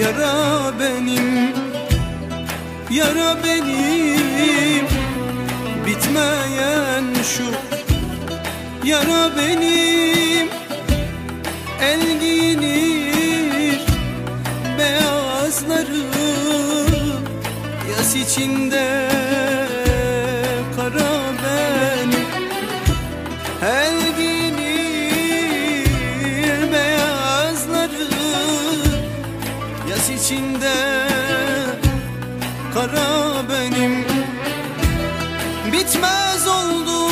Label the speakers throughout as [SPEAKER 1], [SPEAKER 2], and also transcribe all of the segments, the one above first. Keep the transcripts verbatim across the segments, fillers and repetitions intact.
[SPEAKER 1] Yara benim, yara benim, bitmeyen şu yara benim. El giyinir beyazları, yas içinde kara benim. El giyinir beyazları, yas içinde kara benim. Bitmez oldu,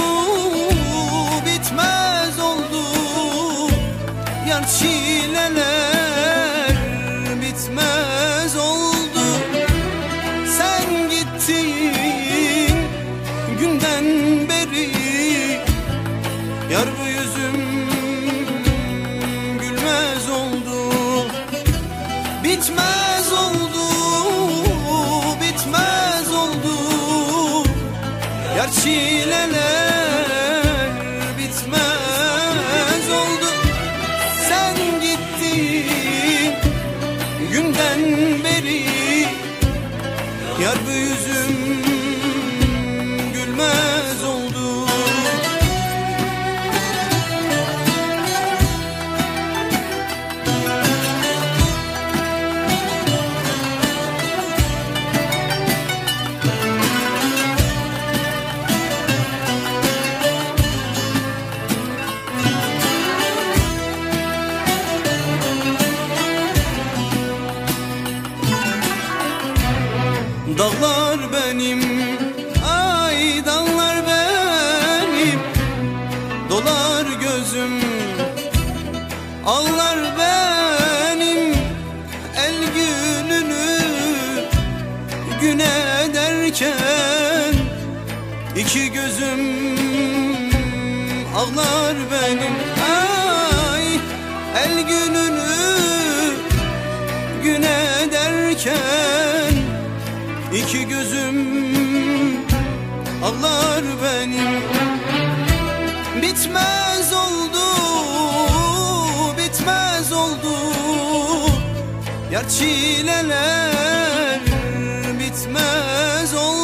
[SPEAKER 1] bitmez oldu yar çileler, bitmez oldu. Sen gittin günden beri, yar bu yüzüm gülmez oldu. Bitmez oldu, bitmez oldu yar çileler, bitmez oldu. Sen gittin günden beri, yar bu yüzüm gülmez oldu. Dağlar benim, ay dağlar benim, dolar gözüm, ağlar benim. El gününü gün ederken, iki gözüm ağlar benim. Ay el gününü gün ederken, İki gözüm ağlar benim. Bitmez oldu, bitmez oldu yar çileler, bitmez oldu.